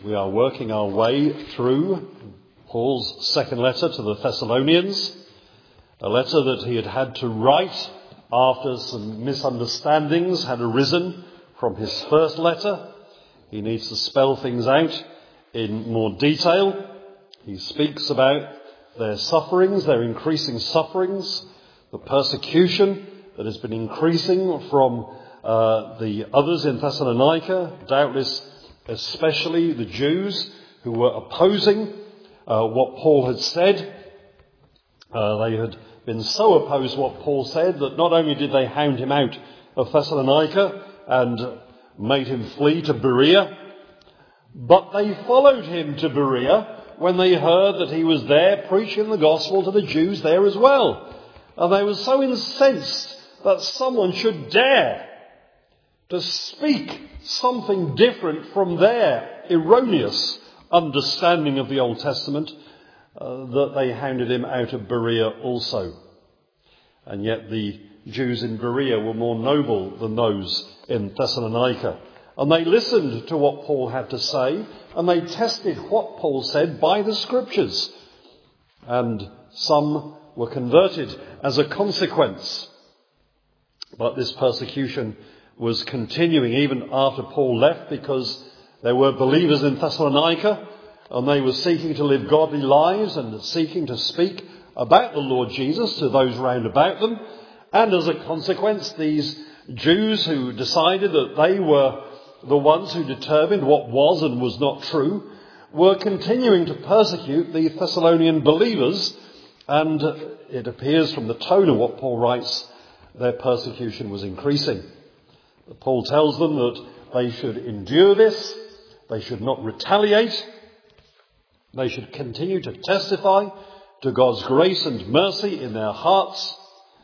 We are working our way through Paul's second letter to the Thessalonians, a letter that he had had to write after some misunderstandings had arisen from his first letter. He needs to spell things out in more detail. He speaks about their sufferings, their increasing sufferings, the persecution that has been increasing from the others in Thessalonica, doubtless especially the Jews who were opposing what Paul had said. They had been so opposed to what Paul said that not only did they hound him out of Thessalonica and made him flee to Berea, but they followed him to Berea when they heard that he was there preaching the gospel to the Jews there as well. And they were so incensed that someone should dare to speak something different from their erroneous understanding of the Old Testament, that they hounded him out of Berea also. And yet the Jews in Berea were more noble than those in Thessalonica. And they listened to what Paul had to say, and they tested what Paul said by the Scriptures. And some were converted as a consequence. But this persecution was continuing even after Paul left, because there were believers in Thessalonica and they were seeking to live godly lives and seeking to speak about the Lord Jesus to those round about them. And as a consequence, these Jews who decided that they were the ones who determined what was and was not true were continuing to persecute the Thessalonian believers. And it appears from the tone of what Paul writes, their persecution was increasing. Paul tells them that they should endure this, they should not retaliate, they should continue to testify to God's grace and mercy in their hearts,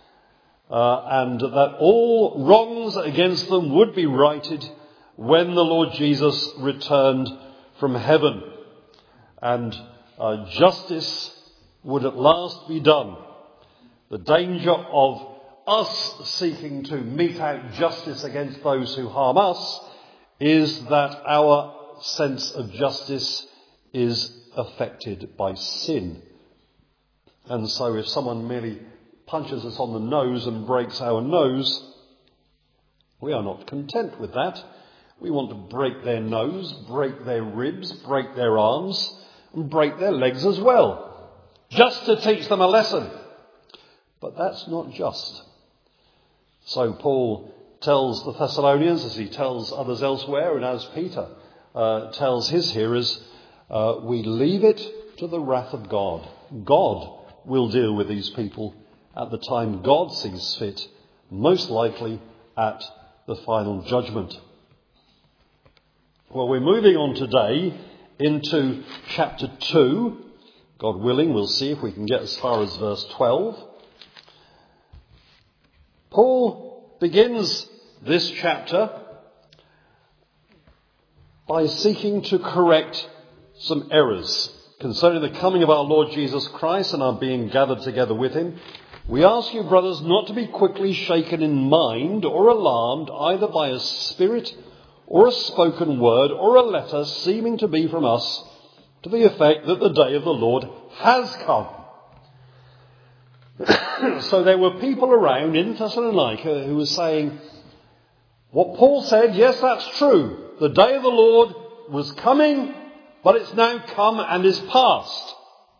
and that all wrongs against them would be righted when the Lord Jesus returned from heaven, and justice would at last be done. The danger of us seeking to mete out justice against those who harm us is that our sense of justice is affected by sin. And so if someone merely punches us on the nose and breaks our nose, we are not content with that. We want to break their nose, break their ribs, break their arms, and break their legs as well, just to teach them a lesson. But that's not just. So Paul tells the Thessalonians, as he tells others elsewhere, and as Peter tells his hearers, we leave it to the wrath of God. God will deal with these people at the time God sees fit, most likely at the final judgment. Well, we're moving on today into chapter 2. God willing, we'll see if we can get as far as verse 12. Paul begins this chapter by seeking to correct some errors concerning the coming of our Lord Jesus Christ and our being gathered together with him. We ask you, brothers, not to be quickly shaken in mind or alarmed either by a spirit or a spoken word or a letter seeming to be from us, to the effect that the day of the Lord has come. So there were people around in Thessalonica who were saying, what Paul said, yes, that's true. The day of the Lord was coming, but it's now come and is past.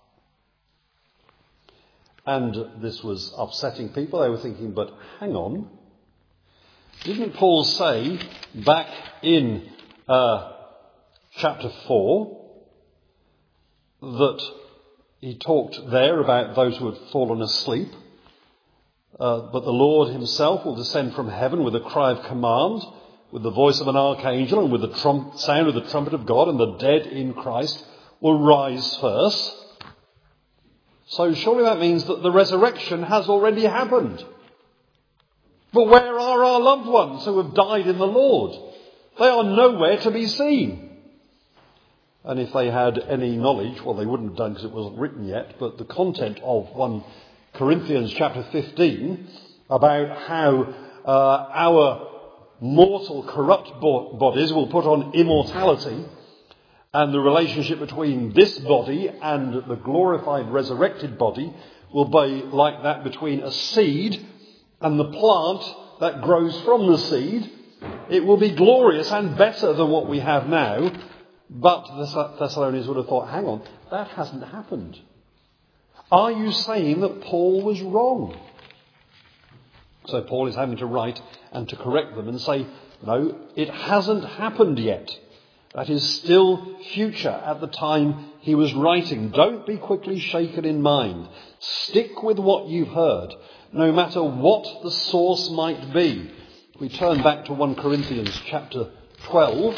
And this was upsetting people. They were thinking, but hang on. Didn't Paul say back in chapter 4 that he talked there about those who had fallen asleep? But the Lord himself will descend from heaven with a cry of command, with the voice of an archangel, and with the sound of the trumpet of God, and the dead in Christ will rise first. So surely that means that the resurrection has already happened. But where are our loved ones who have died in the Lord? They are nowhere to be seen. And if they had any knowledge, well, they wouldn't have done because it wasn't written yet, but the content of 1 Corinthians chapter 15 about how our mortal corrupt bodies will put on immortality And the relationship between this body and the glorified resurrected body will be like that between a seed and the plant that grows from the seed. It will be glorious and better than what we have now. But the Thessalonians would have thought, hang on, that hasn't happened. Are you saying that Paul was wrong? So Paul is having to write and to correct them and say, no, it hasn't happened yet. That is still future at the time he was writing. Don't be quickly shaken in mind. Stick with what you've heard, no matter what the source might be. We turn back to 1 Corinthians chapter 12.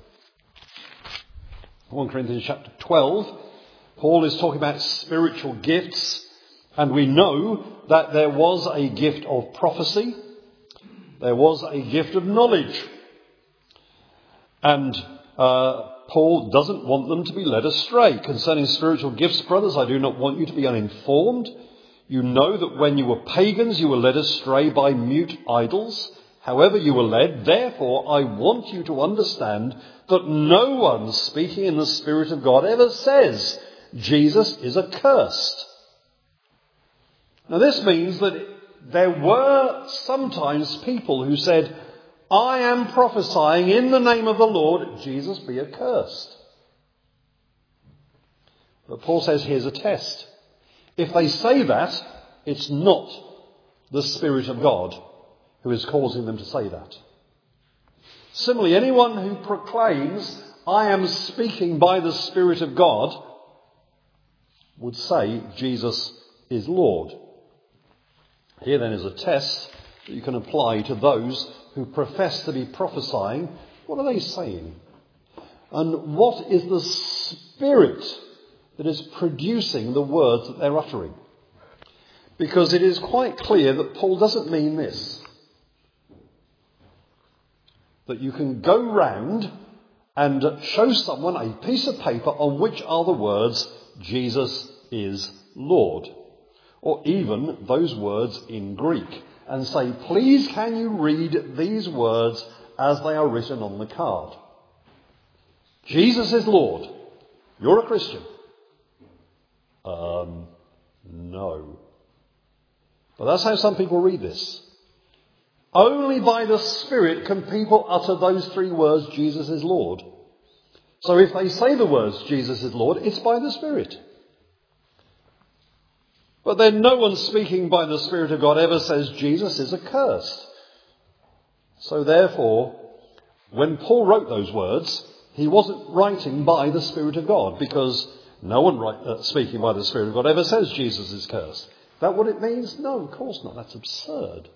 1 Corinthians chapter 12. Paul is talking about spiritual gifts, and we know that there was a gift of prophecy. There was a gift of knowledge. And Paul doesn't want them to be led astray. Concerning spiritual gifts, brothers, I do not want you to be uninformed. You know that when you were pagans, you were led astray by mute idols. However you were led, therefore I want you to understand that no one speaking in the Spirit of God ever says Jesus is accursed. Now this means that there were sometimes people who said, I am prophesying in the name of the Lord, Jesus be accursed. But Paul says here's a test. If they say that, it's not the Spirit of God who is causing them to say that. Similarly, anyone who proclaims, I am speaking by the Spirit of God, would say Jesus is Lord. Here then is a test that you can apply to those who profess to be prophesying. What are they saying? And what is the Spirit that is producing the words that they're uttering? Because it is quite clear that Paul doesn't mean this. That you can go round and show someone a piece of paper on which are the words, Jesus is Lord. Or even those words in Greek. And say, please can you read these words as they are written on the card? Jesus is Lord. You're a Christian. No. But that's how some people read this. Only by the Spirit can people utter those three words, Jesus is Lord. So if they say the words, Jesus is Lord, it's by the Spirit. But then no one speaking by the Spirit of God ever says Jesus is accursed. So therefore, when Paul wrote those words, he wasn't writing by the Spirit of God, because no one speaking by the Spirit of God ever says Jesus is cursed. Is that what it means? No, of course not. That's absurd.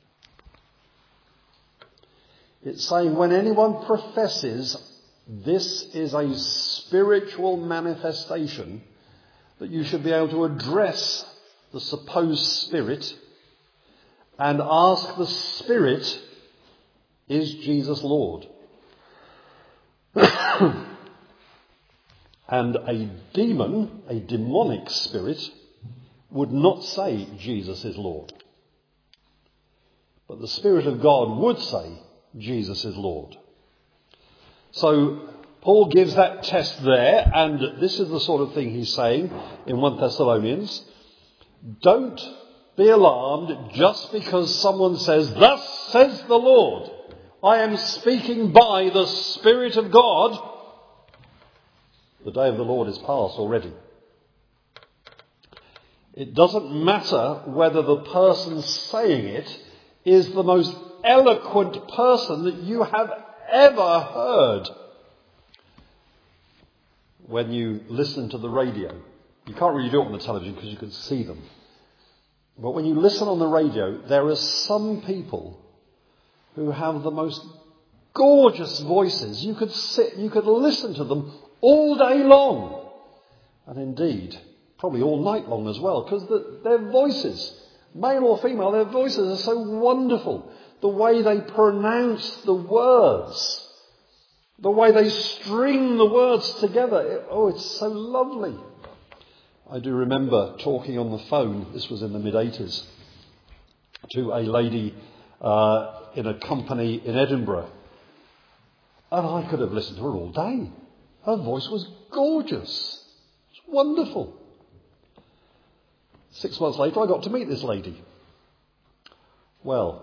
It's saying when anyone professes this is a spiritual manifestation, that you should be able to address the supposed Spirit and ask the Spirit, is Jesus Lord? And a demon, a demonic spirit, would not say Jesus is Lord. But the Spirit of God would say Jesus is Lord. So Paul gives that test there, and this is the sort of thing he's saying in 1 Thessalonians. Don't be alarmed just because someone says, thus says the Lord. I am speaking by the Spirit of God. The day of the Lord is past already. It doesn't matter whether the person saying it is the most eloquent person that you have ever heard. When you listen to the radio, you can't really do it on the television because you can see them. But when you listen on the radio, there are some people who have the most gorgeous voices. You could listen to them all day long. And indeed, probably all night long as well, because their voices, male or female, their voices are so wonderful. The way they pronounce the words, the way they string the words together. It's so lovely. I do remember talking on the phone, this was in the mid-80s, to a lady in a company in Edinburgh. And I could have listened to her all day. Her voice was gorgeous. It was wonderful. 6 months later, I got to meet this lady. Well,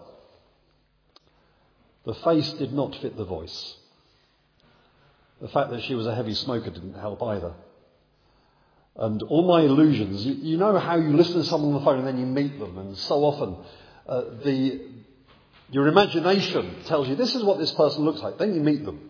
the face did not fit the voice. The fact that she was a heavy smoker didn't help either. And all my illusions, you know how you listen to someone on the phone and then you meet them, and so often your imagination tells you this is what this person looks like, then you meet them.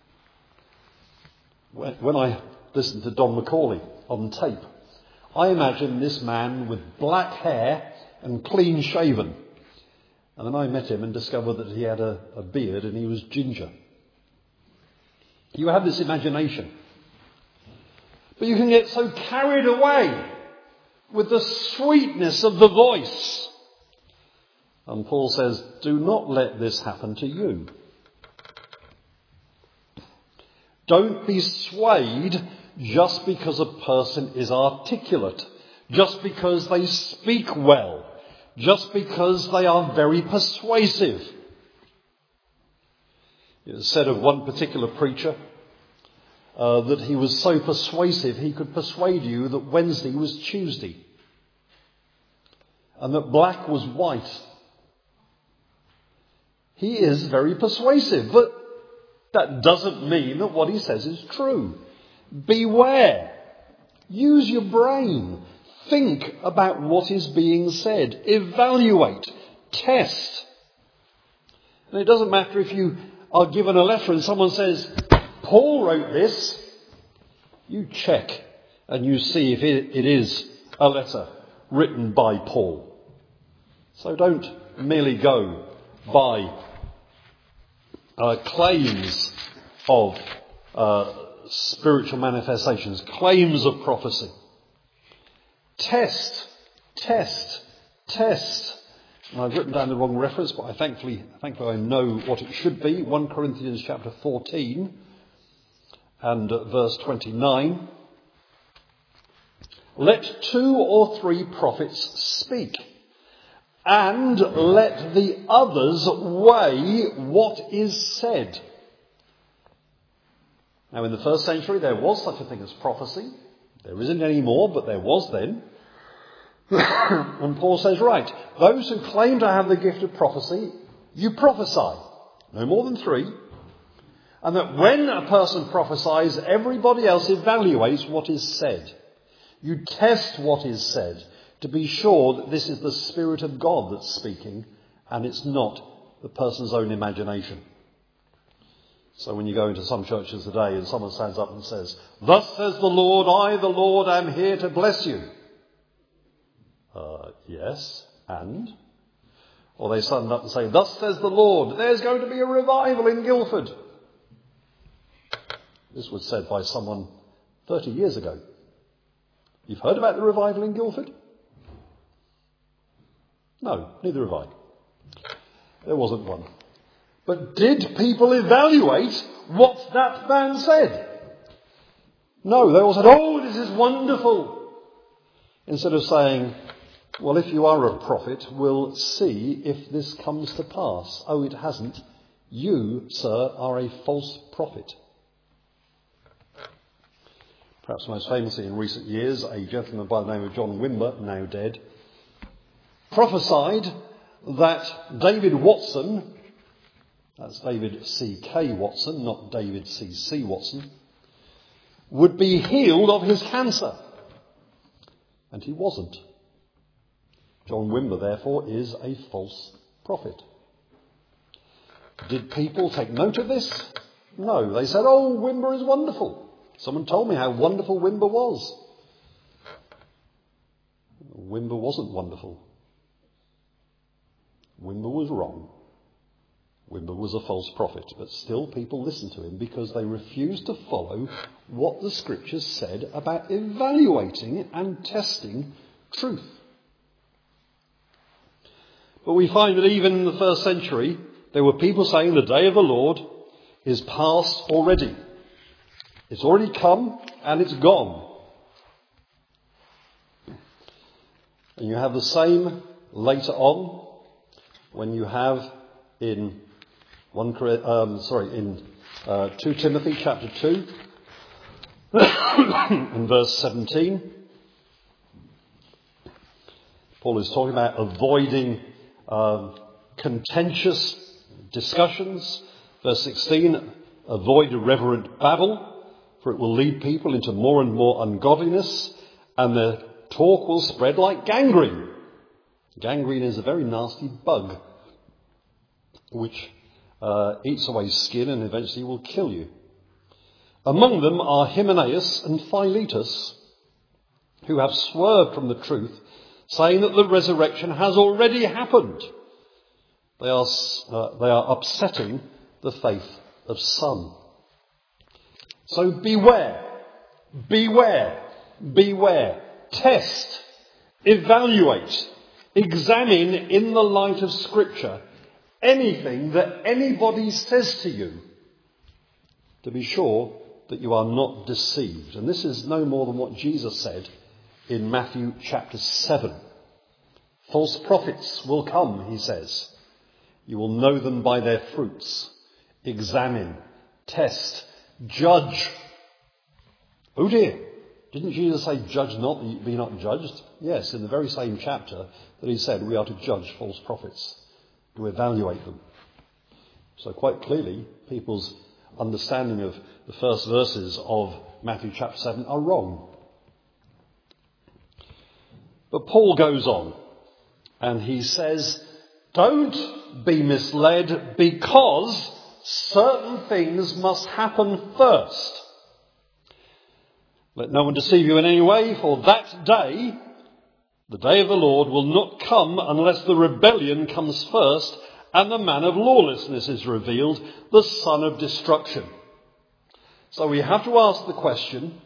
When I listened to Don McCauley on tape, I imagined this man with black hair and clean shaven. And then I met him and discovered that he had a beard and he was ginger. You have this imagination. But you can get so carried away with the sweetness of the voice. And Paul says, do not let this happen to you. Don't be swayed just because a person is articulate, just because they speak well, just because they are very persuasive. It was said of one particular preacher that he was so persuasive he could persuade you that Wednesday was Tuesday and that black was white. He is very persuasive, but that doesn't mean that what he says is true. Beware. Use your brain. Think about what is being said. Evaluate. Test. And it doesn't matter if you are given a letter and someone says, Paul wrote this. You check and you see if it is a letter written by Paul. So don't merely go by claims of spiritual manifestations, claims of prophecy. Test. And I've written down the wrong reference, but thankfully I know what it should be. 1 Corinthians chapter 14 and verse 29. Let 2 or 3 prophets speak, and let the others weigh what is said. Now, in the first century, there was such a thing as prophecy. There isn't any more, but there was then. And Paul says, right, those who claim to have the gift of prophecy, you prophesy. No more than 3. And that when a person prophesies, everybody else evaluates what is said. You test what is said to be sure that this is the Spirit of God that's speaking and it's not the person's own imagination. So when you go into some churches today and someone stands up and says, thus says the Lord, I, the Lord, am here to bless you. Yes, and? Or they stand up and say, thus says the Lord, there's going to be a revival in Guildford. This was said by someone 30 years ago. You've heard about the revival in Guildford? No, neither have I. There wasn't one. But did people evaluate what that man said? No, they all said, oh, this is wonderful. Instead of saying, well, if you are a prophet, we'll see if this comes to pass. Oh, it hasn't. You, sir, are a false prophet. Perhaps most famously in recent years, a gentleman by the name of John Wimber, now dead, prophesied that David Watson, that's David C.K. Watson, not David C.C. Watson, would be healed of his cancer. And he wasn't. John Wimber, therefore, is a false prophet. Did people take note of this? No. They said, oh, Wimber is wonderful. Someone told me how wonderful Wimber was. Wimber wasn't wonderful. Wimber was wrong. Wimber was a false prophet, but still people listened to him because they refused to follow what the Scriptures said about evaluating and testing truth. But we find that even in the first century, there were people saying the day of the Lord is past already. It's already come and it's gone. And you have the same later on when you have in 2 Timothy chapter 2 In verse 17, Paul is talking about avoiding contentious discussions. Verse 16, avoid irreverent babble, for it will lead people into more and more ungodliness, and their talk will spread like gangrene. Gangrene is a very nasty bug which eats away skin and eventually will kill you. Among them are Hymenaeus and Philetus, who have swerved from the truth, saying that the resurrection has already happened. They are upsetting the faith of some. So beware, beware, beware. Test, evaluate, examine in the light of Scripture anything that anybody says to you, to be sure that you are not deceived. And this is no more than what Jesus said in Matthew chapter 7. False prophets will come, he says. You will know them by their fruits. Examine, test, judge. Oh dear, didn't Jesus say, judge not, that you be not judged? Yes, in the very same chapter that he said we are to judge false prophets, to evaluate them. So quite clearly, people's understanding of the first verses of Matthew chapter 7 are wrong. But Paul goes on and he says, don't be misled, because certain things must happen first. Let no one deceive you in any way, for that day, the day of the Lord, will not come unless the rebellion comes first and the man of lawlessness is revealed, the son of destruction. So we have to ask the question,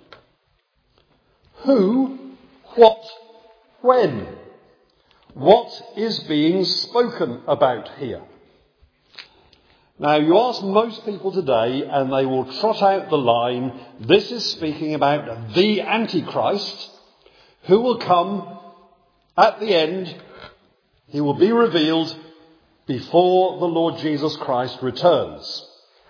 who, what, when? What is being spoken about here? Now, you ask most people today and they will trot out the line, this is speaking about the Antichrist, who will come at the end. He will be revealed before the Lord Jesus Christ returns.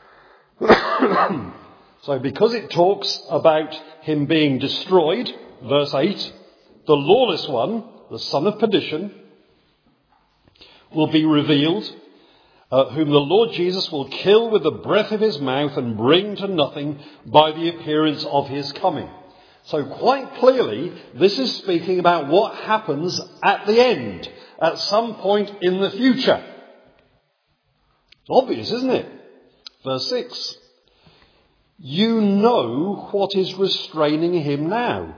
So because it talks about him being destroyed, verse 8, the lawless one, the son of perdition, will be revealed, whom the Lord Jesus will kill with the breath of his mouth and bring to nothing by the appearance of his coming. So quite clearly, this is speaking about what happens at the end, at some point in the future. It's obvious, isn't it? Verse 6. You know what is restraining him now.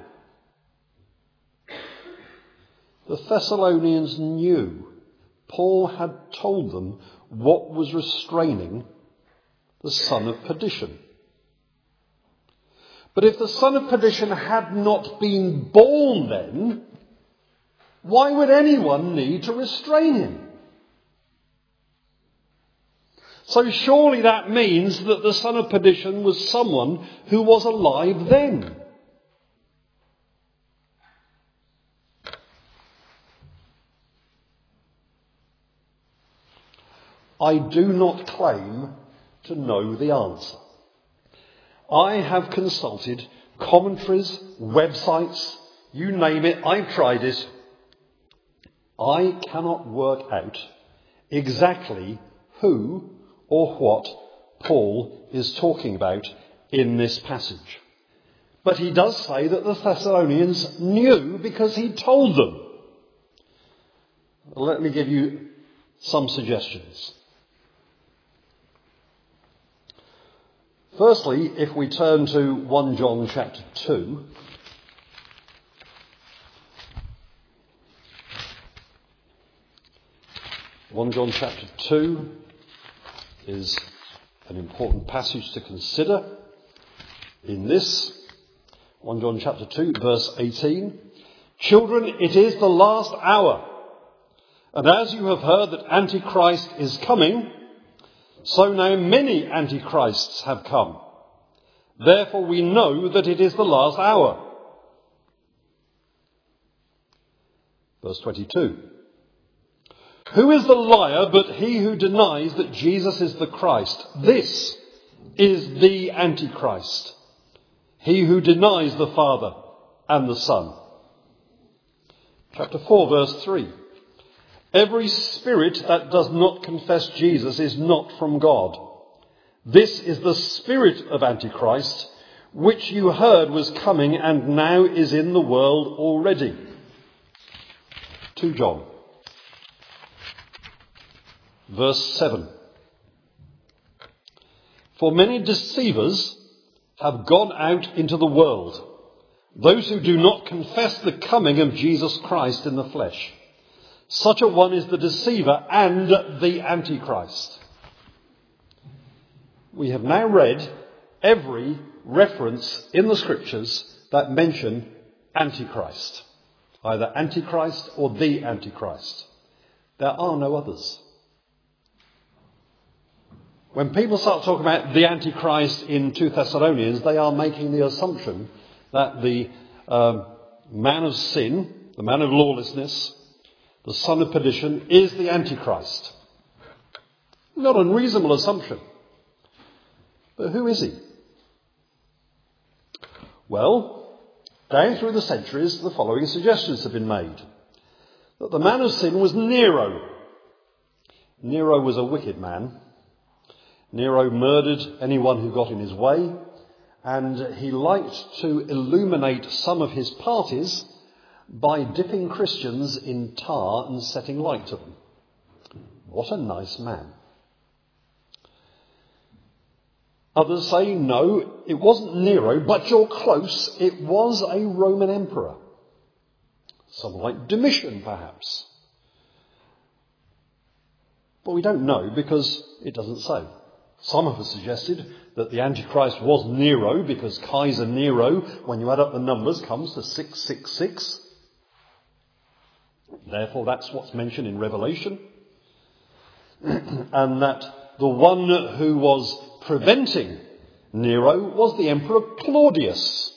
The Thessalonians knew. Paul had told them what was restraining the son of perdition. But if the son of perdition had not been born then, why would anyone need to restrain him? So surely that means that the son of perdition was someone who was alive then. I do not claim to know the answer. I have consulted commentaries, websites, you name it, I've tried it. I cannot work out exactly who or what Paul is talking about in this passage. But he does say that the Thessalonians knew because he told them. Let me give you some suggestions. Firstly, if we turn to 1 John chapter 2, John chapter 2 is an important passage to consider in this. 1 John chapter 2, verse 18. Children, it is the last hour. And as you have heard that Antichrist is coming, so now many Antichrists have come. Therefore we know that it is the last hour. Verse 22. Who is the liar but he who denies that Jesus is the Christ? This is the Antichrist. he who denies the Father and the Son. Chapter 4, verse 3. Every spirit that does not confess Jesus is not from God. This is the spirit of Antichrist, which you heard was coming and now is in the world already. 2 John, verse 7. For many deceivers have gone out into the world, those who do not confess the coming of Jesus Christ in the flesh. Such a one is the deceiver and the Antichrist. We have now read every reference in the Scriptures that mention Antichrist. Either Antichrist or the Antichrist. There are no others. When people start talking about the Antichrist in 2 Thessalonians, they are making the assumption that the man of sin, the man of lawlessness, the son of perdition, is the Antichrist. Not an unreasonable assumption. But who is he? Well, down through the centuries, the following suggestions have been made. That the man of sin was Nero. Nero was a wicked man. Nero murdered anyone who got in his way, and he liked to illuminate some of his parties by dipping Christians in tar and setting light to them. What a nice man. Others say, no, it wasn't Nero, but you're close. It was a Roman emperor. Someone like Domitian, perhaps. But we don't know because it doesn't say. Some have suggested that the Antichrist was Nero because Kaiser Nero, when you add up the numbers, comes to 666. Therefore, that's what's mentioned in Revelation. And that the one who was preventing Nero was the Emperor Claudius.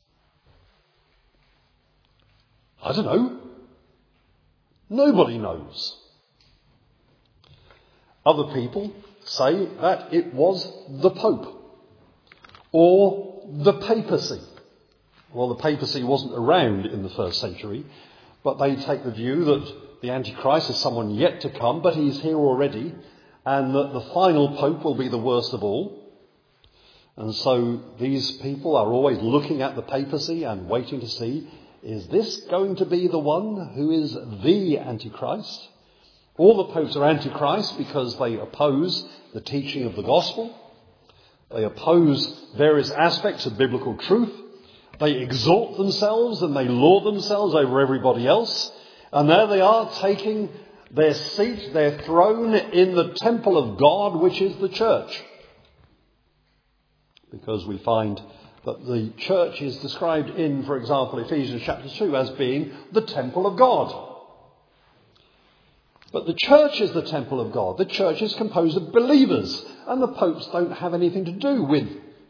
I don't know. Nobody knows. Other people say that it was the Pope or the papacy. Well, the papacy wasn't around in the first century, but they take the view that the Antichrist is someone yet to come, but he's here already, and that the final Pope will be the worst of all. And so these people are always looking at the papacy and waiting to see, is this going to be the one who is the Antichrist? All the popes are Antichrist because they oppose the teaching of the gospel. They oppose various aspects of biblical truth. They exalt themselves and they lord themselves over everybody else. And there they are taking their seat, their throne in the temple of God, which is the church. Because we find that the church is described in, for example, Ephesians chapter 2 as being the temple of God. But the church is the temple of God. The church is composed of believers, and the popes don't have anything to do with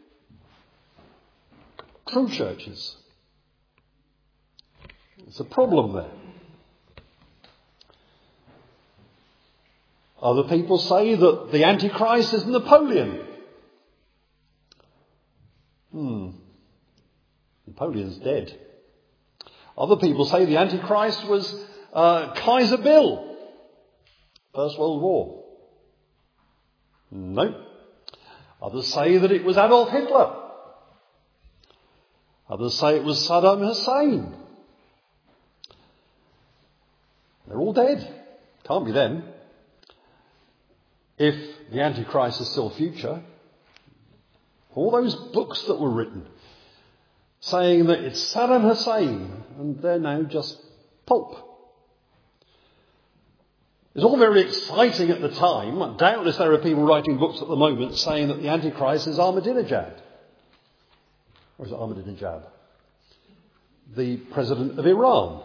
true churches. It's a problem there. Other people say that the Antichrist is Napoleon. Napoleon's dead. Other people say the Antichrist was Kaiser Bill. First World War. No. Others say that it was Adolf Hitler. Others say it was Saddam Hussein. They're all dead. Can't be them. If the Antichrist is still future, all those books that were written saying that it's Saddam Hussein and they're now just pulp. It's all very exciting at the time. Doubtless there are people writing books at the moment saying that the Antichrist is Ahmadinejad. Or is it Ahmadinejad? The president of Iran.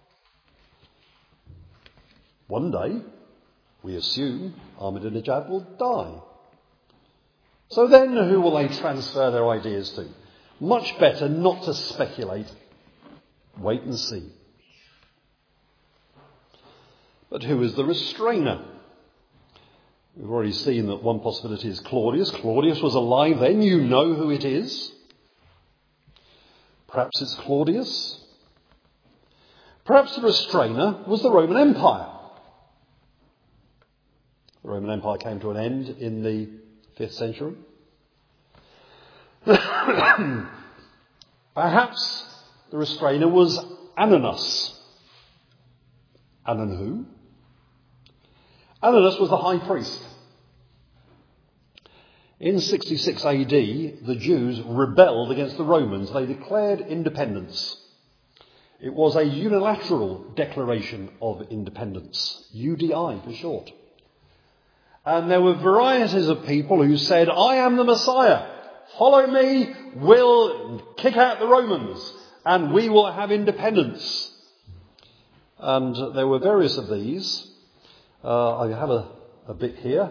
One day, we assume Ahmadinejad will die. So then who will they transfer their ideas to? Much better not to speculate. Wait and see. But who is the restrainer? We've already seen that one possibility is Claudius. Claudius was alive then. You know who it is. Perhaps it's Claudius. Perhaps the restrainer was the Roman Empire. The Roman Empire came to an end in the 5th century. Perhaps the restrainer was Ananus. Anan who? Ananus was the high priest. In 66 AD, the Jews rebelled against the Romans. They declared independence. It was a unilateral declaration of independence, UDI for short. And there were varieties of people who said, I am the Messiah. Follow me, we'll kick out the Romans, and we will have independence. And there were various of these. I have a bit here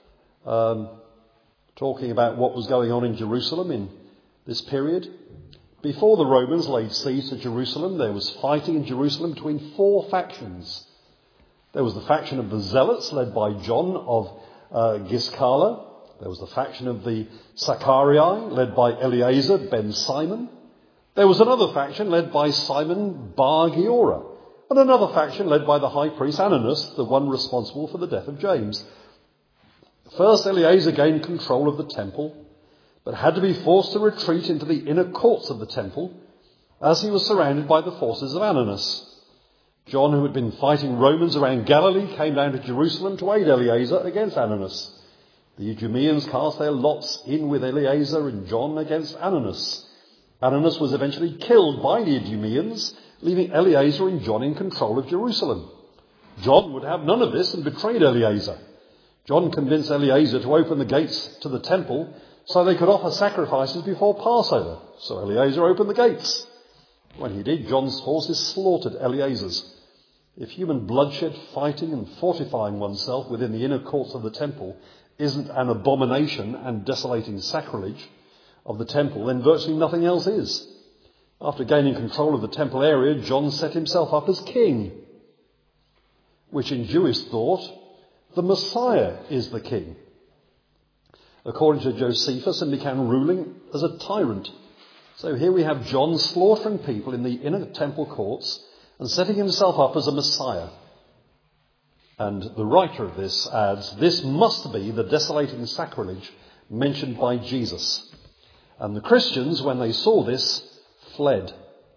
talking about what was going on in Jerusalem in this period. Before the Romans laid siege to Jerusalem, there was fighting in Jerusalem between 4 factions. There was the faction of the Zealots, led by John of Giscala. There was the faction of the Saccharii, led by Eleazar ben Simon. There was another faction led by Simon bar Giora. And another faction led by the high priest Ananus, the one responsible for the death of James. First, Eleazar gained control of the temple, but had to be forced to retreat into the inner courts of the temple, as he was surrounded by the forces of Ananus. John, who had been fighting Romans around Galilee, came down to Jerusalem to aid Eleazar against Ananus. The Idumeans cast their lots in with Eleazar and John against Ananus. Ananus was eventually killed by the Idumeans, leaving Eleazar and John in control of Jerusalem. John would have none of this and betrayed Eleazar. John convinced Eleazar to open the gates to the temple so they could offer sacrifices before Passover. So Eleazar opened the gates. When he did, John's forces slaughtered Eleazar's. If human bloodshed, fighting and fortifying oneself within the inner courts of the temple isn't an abomination and desolating sacrilege of the temple, then virtually nothing else is. After gaining control of the temple area, John set himself up as king, which in Jewish thought, the Messiah is the king. According to Josephus, and began ruling as a tyrant. So here we have John slaughtering people in the inner temple courts and setting himself up as a Messiah. And the writer of this adds, this must be the desolating sacrilege mentioned by Jesus. And the Christians, when they saw this, fled,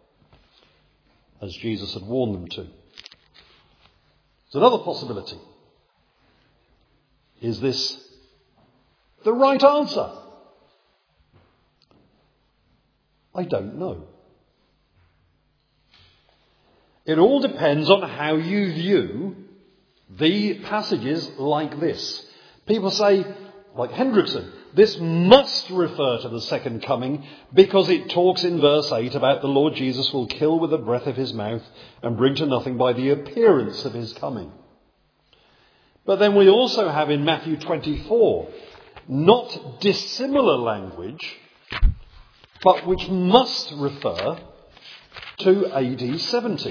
as Jesus had warned them to. So another possibility. Is this the right answer? I don't know. It all depends on how you view the passages like this. People say, like Hendrickson, this must refer to the second coming because it talks in verse 8 about the Lord Jesus will kill with the breath of his mouth and bring to nothing by the appearance of his coming. But then we also have in Matthew 24, not dissimilar language, but which must refer to AD 70.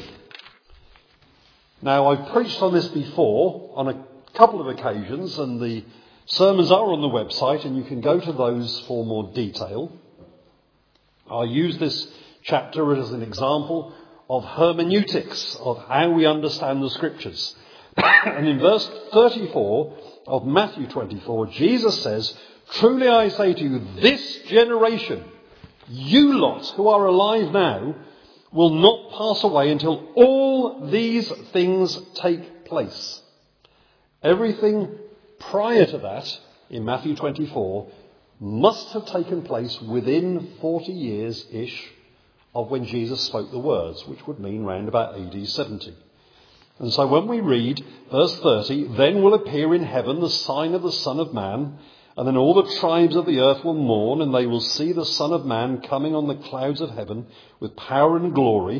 Now, I've preached on this before on a couple of occasions, and the sermons are on the website, and you can go to those for more detail. I use this chapter as an example of hermeneutics, of how we understand the scriptures. And in verse 34 of Matthew 24, Jesus says, truly I say to you, this generation, you lot who are alive now, will not pass away until all these things take place. Everything prior to that, in Matthew 24, must have taken place within 40 years-ish of when Jesus spoke the words, which would mean round about AD 70. And so when we read verse 30, then will appear in heaven the sign of the Son of Man, and then all the tribes of the earth will mourn, and they will see the Son of Man coming on the clouds of heaven with power and glory.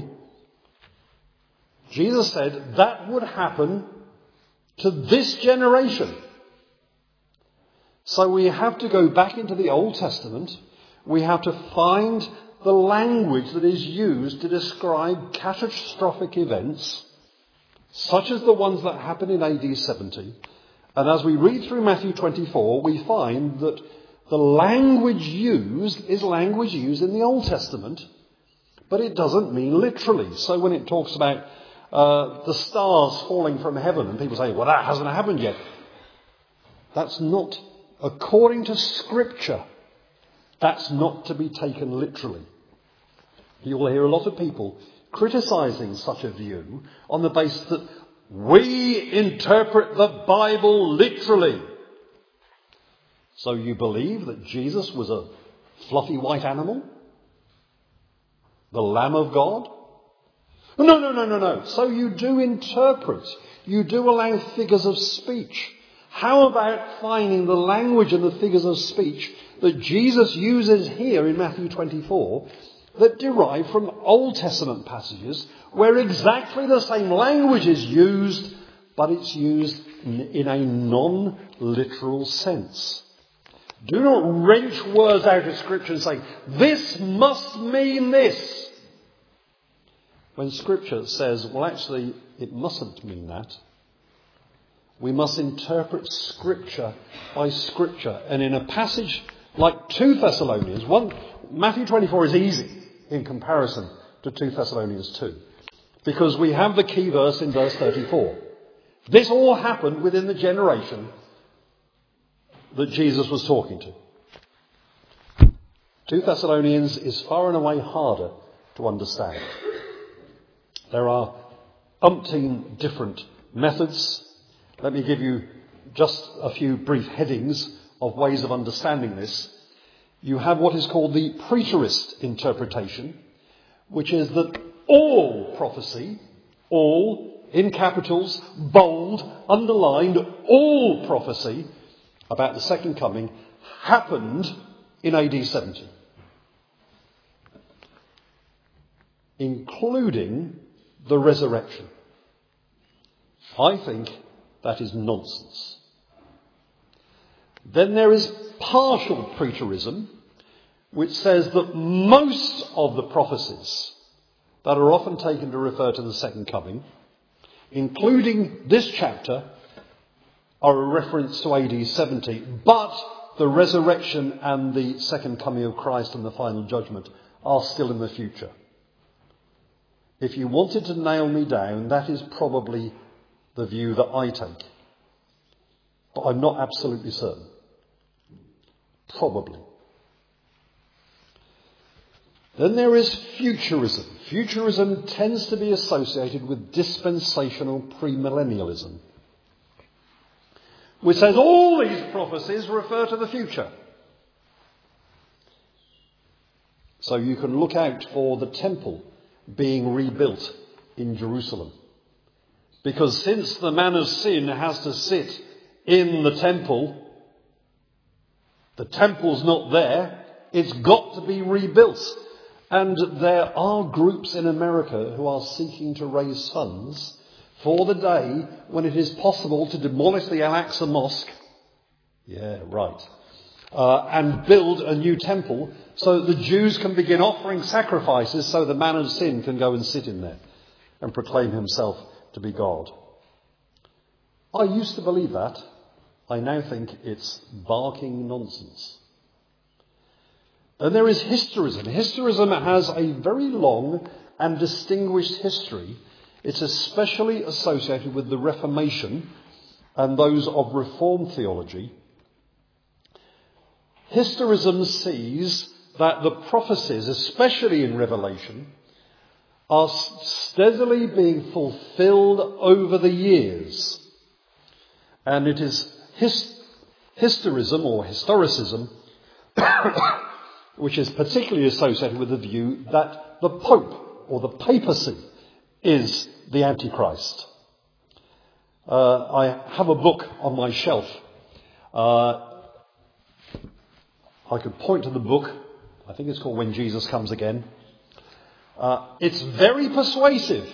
Jesus said that would happen to this generation. So we have to go back into the Old Testament. We have to find the language that is used to describe catastrophic events, such as the ones that happened in AD 70. And as we read through Matthew 24, we find that the language used is language used in the Old Testament, but it doesn't mean literally. So when it talks about the stars falling from heaven, and people say, well, that hasn't happened yet. That's not, according to Scripture, that's not to be taken literally. You will hear a lot of people criticising such a view on the basis that we interpret the Bible literally. So you believe that Jesus was a fluffy white animal? The Lamb of God? No. So you do interpret. You do allow figures of speech. How about finding the language and the figures of speech that Jesus uses here in Matthew 24 that derive from Old Testament passages where exactly the same language is used, but it's used in a non-literal sense. Do not wrench words out of Scripture and say, this must mean this. When Scripture says, well, actually, it mustn't mean that. We must interpret Scripture by Scripture. And in a passage like 2 Thessalonians, Matthew 24 is easy in comparison to 2 Thessalonians 2. Because we have the key verse in verse 34. This all happened within the generation that Jesus was talking to. 2 Thessalonians is far and away harder to understand. There are umpteen different methods. Let me give you just a few brief headings of ways of understanding this. You have what is called the preterist interpretation, which is that all prophecy, all in capitals, bold, underlined, all prophecy about the second coming happened in AD 70. Including the resurrection. I think that is nonsense. Then there is partial preterism, which says that most of the prophecies that are often taken to refer to the second coming, including this chapter, are a reference to AD 70, but the resurrection and the second coming of Christ and the final judgment are still in the future. If you wanted to nail me down, that is probably the view that I take. But I'm not absolutely certain. Probably. Then there is futurism. Futurism tends to be associated with dispensational premillennialism, which says all these prophecies refer to the future. So you can look out for the temple being rebuilt in Jerusalem. Because since the man of sin has to sit in the temple's not there, it's got to be rebuilt. And there are groups in America who are seeking to raise funds for the day when it is possible to demolish the Al-Aqsa Mosque. Yeah, right. And build a new temple so that the Jews can begin offering sacrifices so the man of sin can go and sit in there and proclaim himself to be God. I used to believe that. I now think it's barking nonsense. And there is historism. Historism has a very long and distinguished history. It's especially associated with the Reformation and those of Reformed theology. Historism sees that the prophecies, especially in Revelation, are steadily being fulfilled over the years. And it is historism or historicism which is particularly associated with the view that the Pope or the papacy is the Antichrist. I have a book on my shelf. I could point to the book. I think it's called When Jesus Comes Again. It's very persuasive.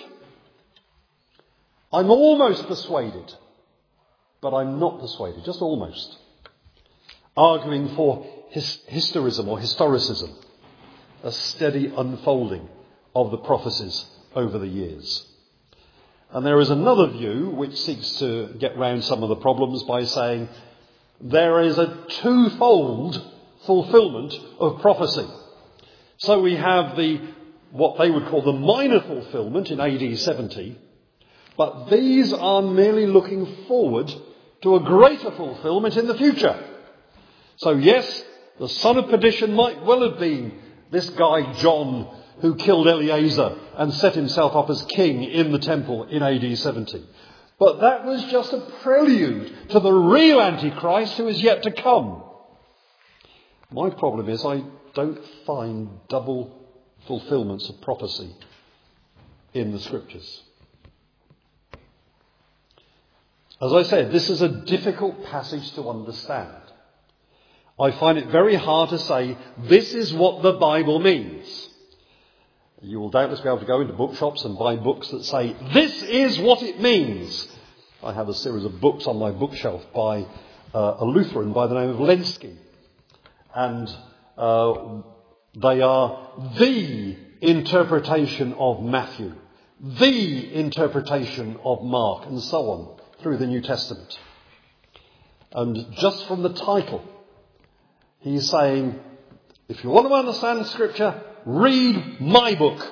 I'm almost persuaded, but I'm not persuaded, just almost. Arguing for historism or historicism, a steady unfolding of the prophecies over the years. And there is another view which seeks to get round some of the problems by saying there is a twofold fulfillment of prophecy. So we have the what they would call the minor fulfillment in AD 70, but these are merely looking forward to a greater fulfillment in the future. So yes, the son of perdition might well have been this guy John who killed Eleazar and set himself up as king in the temple in AD 70. But that was just a prelude to the real Antichrist who is yet to come. My problem is I don't find double fulfillments of prophecy in the scriptures. As I said, this is a difficult passage to understand. I find it very hard to say, this is what the Bible means. You will doubtless be able to go into bookshops and buy books that say, this is what it means. I have a series of books on my bookshelf by a Lutheran by the name of Lenski. And they are the interpretation of Matthew, the interpretation of Mark, and so on, through the New Testament. And just from the title, he's saying, if you want to understand Scripture, read my book.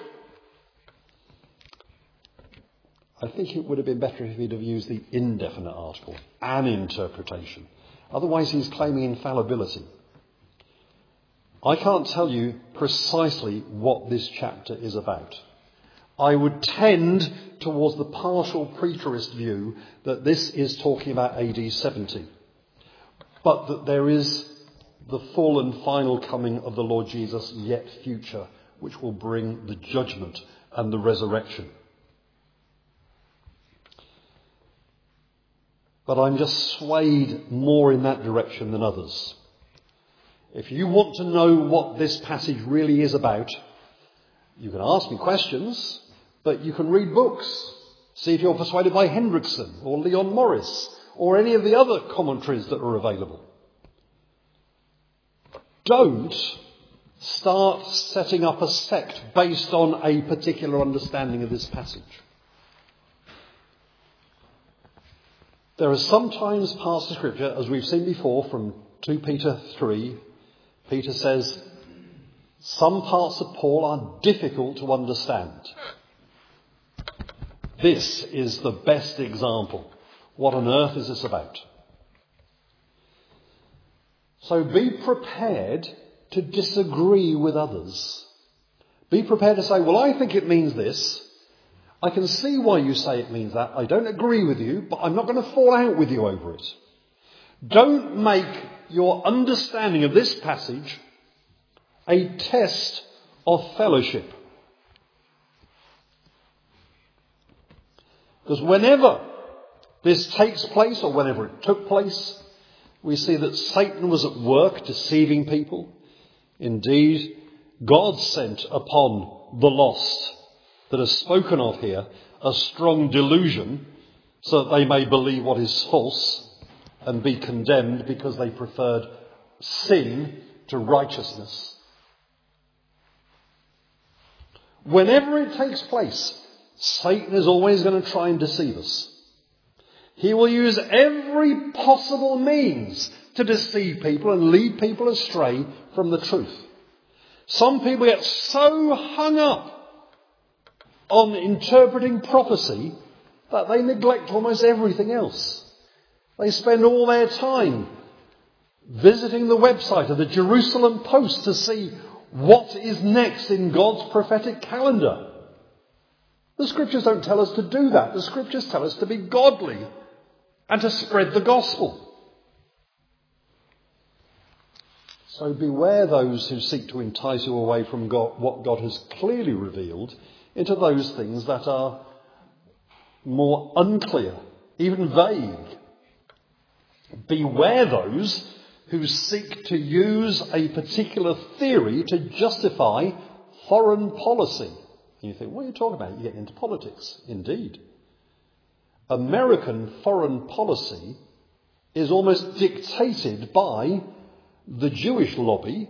I think it would have been better if he'd have used the indefinite article, an interpretation. Otherwise he's claiming infallibility. I can't tell you precisely what this chapter is about. I would tend towards the partial preterist view that this is talking about AD 70, but that there is the full and final coming of the Lord Jesus yet future, which will bring the judgment and the resurrection. But I'm just swayed more in that direction than others. If you want to know what this passage really is about, you can ask me questions, but you can read books. See if you're persuaded by Hendrickson or Leon Morris or any of the other commentaries that are available. Don't start setting up a sect based on a particular understanding of this passage. There are sometimes parts of Scripture, as we've seen before from 2 Peter 3, Peter says, some parts of Paul are difficult to understand. This is the best example. What on earth is this about? So be prepared to disagree with others. Be prepared to say, well, I think it means this. I can see why you say it means that. I don't agree with you, but I'm not going to fall out with you over it. Don't make your understanding of this passage a test of fellowship. Because whenever this takes place, or whenever it took place, we see that Satan was at work deceiving people. Indeed, God sent upon the lost that is spoken of here a strong delusion so that they may believe what is false and be condemned because they preferred sin to righteousness. Whenever it takes place, Satan is always going to try and deceive us. He will use every possible means to deceive people and lead people astray from the truth. Some people get so hung up on interpreting prophecy that they neglect almost everything else. They spend all their time visiting the website of the Jerusalem Post to see what is next in God's prophetic calendar. The Scriptures don't tell us to do that. The Scriptures tell us to be godly and to spread the gospel. So beware those who seek to entice you away from God, what God has clearly revealed, into those things that are more unclear, even vague. Beware those who seek to use a particular theory to justify foreign policy. And you think, what are you talking about? You get into politics. Indeed. American foreign policy is almost dictated by the Jewish lobby,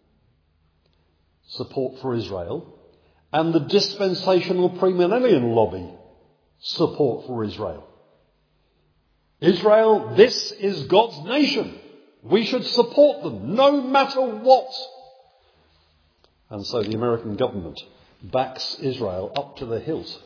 support for Israel, and the dispensational premillennial lobby, support for Israel. Israel, this is God's nation. We should support them no matter what. And so the American government backs Israel up to the hilt.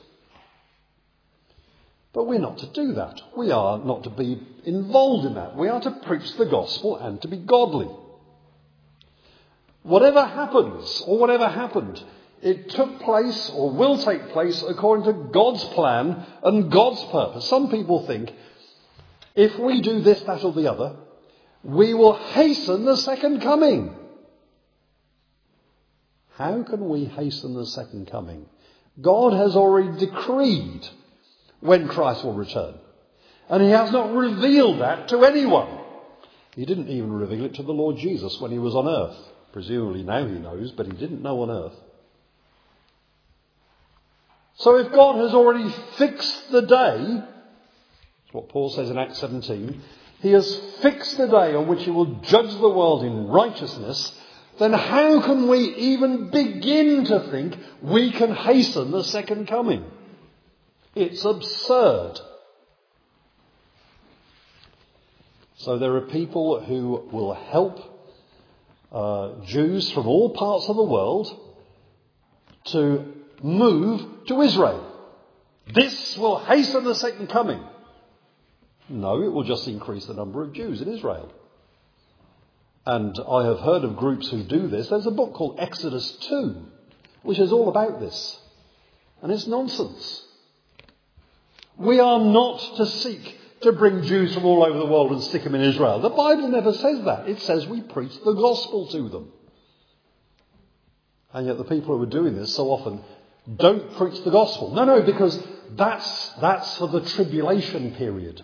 But we're not to do that. We are not to be involved in that. We are to preach the gospel and to be godly. Whatever happens, or whatever happened, it took place or will take place according to God's plan and God's purpose. Some people think if we do this, that or the other, we will hasten the second coming. How can we hasten the second coming? God has already decreed when Christ will return. And he has not revealed that to anyone. He didn't even reveal it to the Lord Jesus when he was on earth. Presumably now he knows, but he didn't know on earth. So if God has already fixed the day, that's what Paul says in Acts 17, he has fixed the day on which he will judge the world in righteousness, then how can we even begin to think we can hasten the second coming? It's absurd. So there are people who will help Jews from all parts of the world to move to Israel. This will hasten the second coming. No, it will just increase the number of Jews in Israel. And I have heard of groups who do this. There's a book called Exodus 2, which is all about this. And it's nonsense. We are not to seek to bring Jews from all over the world and stick them in Israel. The Bible never says that. It says we preach the gospel to them. And yet the people who are doing this so often don't preach the gospel. No, because that's for the tribulation period.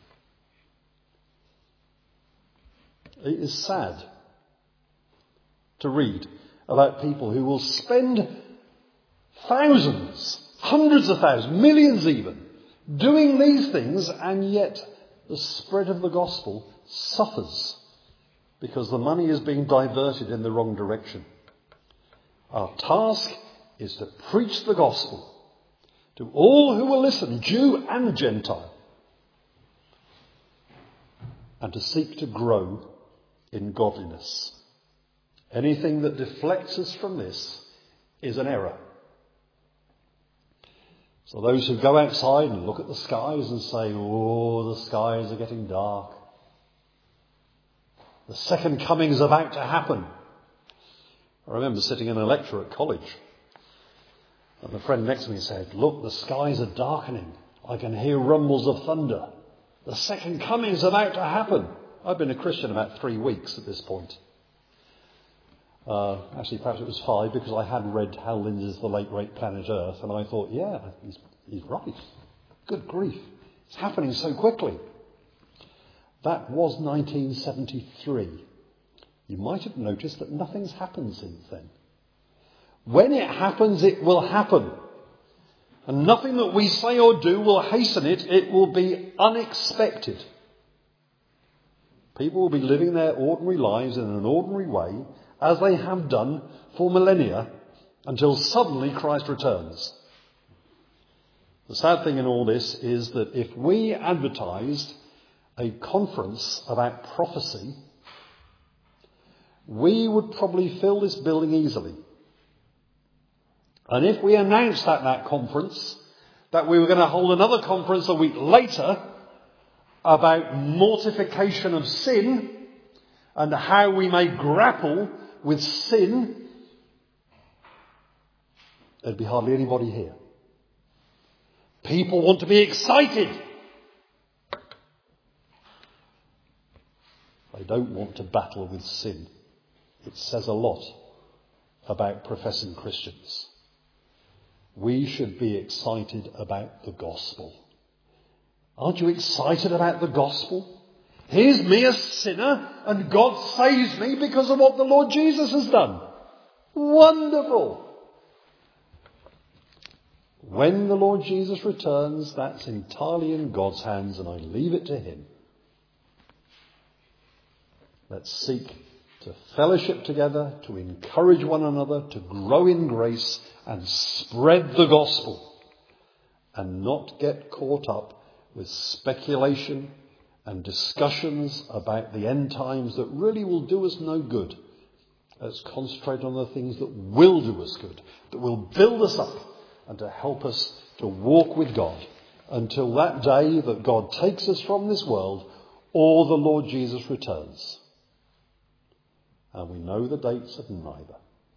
It is sad to read about people who will spend thousands, hundreds of thousands, millions even, doing these things, and yet the spread of the gospel suffers because the money is being diverted in the wrong direction. Our task is to preach the gospel to all who will listen, Jew and Gentile, and to seek to grow in godliness. Anything that deflects us from this is an error. So those who go outside and look at the skies and say, oh, the skies are getting dark. The second coming is about to happen. I remember sitting in a lecture at college, and the friend next to me said, look, the skies are darkening. I can hear rumbles of thunder. The second coming is about to happen. I've been a Christian about 3 weeks at this point. Actually, perhaps it was 5, because I had read Hal Lindsey's The Late Great Planet Earth, and I thought, yeah, he's right. Good grief. It's happening so quickly. That was 1973. You might have noticed that nothing's happened since then. When it happens, it will happen. And nothing that we say or do will hasten it. It will be unexpected. People will be living their ordinary lives in an ordinary way, as they have done for millennia, until suddenly Christ returns. The sad thing in all this is that if we advertised a conference about prophecy, we would probably fill this building easily. And if we announced at that conference that we were going to hold another conference a week later about mortification of sin and how we may grapple with sin, there'd be hardly anybody here. People want to be excited. They don't want to battle with sin. It says a lot about professing Christians. We should be excited about the gospel. Aren't you excited about the gospel? Here's me, a sinner, and God saves me because of what the Lord Jesus has done. Wonderful. When the Lord Jesus returns, that's entirely in God's hands, and I leave it to him. Let's seek to fellowship together, to encourage one another, to grow in grace and spread the gospel, and not get caught up with speculation and discussions about the end times that really will do us no good Let's concentrate on the things that will do us good, that will build us up and to help us to walk with God until that day that God takes us from this world or the Lord Jesus returns. And we know the dates of neither.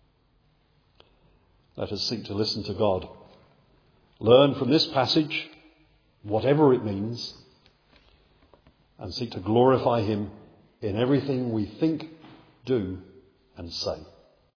Let us seek to listen to God. Learn from this passage, whatever it means, and seek to glorify him in everything we think, do, and say.